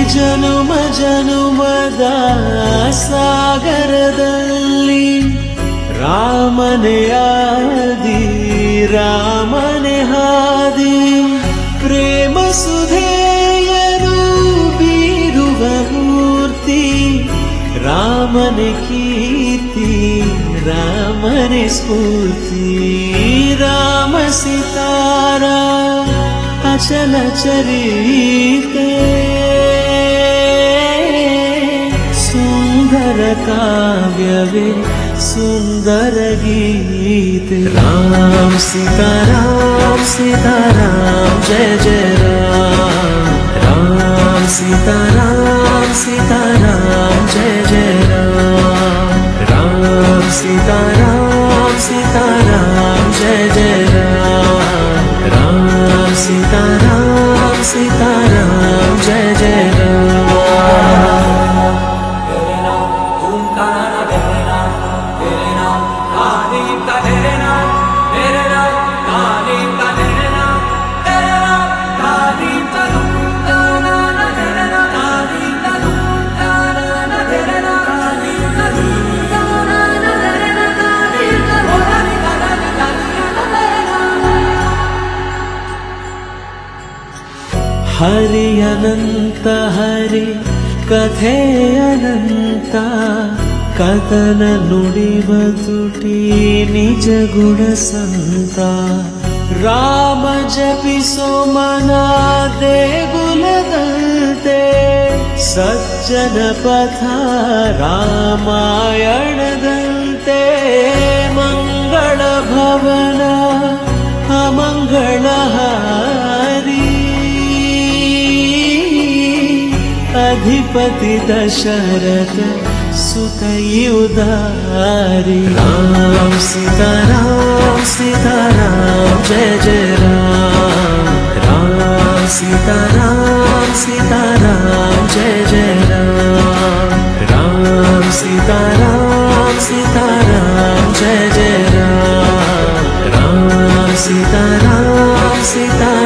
ಜನುಮ ಜನುಮದ ಸಾಗರದಲ್ಲಿ ರಾಮನೆ ಆದಿ ರಾಮನೆ ಹಾದಿ ಪ್ರೇಮ ಸುಧೆಯನು ಬೀರುವ ಮೂರ್ತಿ ರಾಮನೆ ಕೀರ್ತಿ ರಾಮನೆ ಸ್ಫೂರ್ತಿ ರಾಮ ಸಿತಾರ ಅಚಲ ಚರಿತೆ ಸುಂದರ ಕಾವ್ಯವೇ सुंदर गीत राम सीताराम सीताराम जय जय राम राम सीताराम सीताराम जय जय राम राम सीताराम सीताराम जय जय राम राम सीताराम सीताराम जय जय राम हरि अनंत हरि कथे अनंत कथन नुडिव तुटी निज गुण संत राम जपिसो मना देगुलदंते सज्जन पथ रामायणदंते मंगल भवन अमंगल हरि अधिपति दशरथ सुत उदारी राम सीताराम सीताराम जय जय राम राम सीताराम सीताराम जय जय राम राम सीताराम सीताराम जय जय राम राम सीताराम सीताराम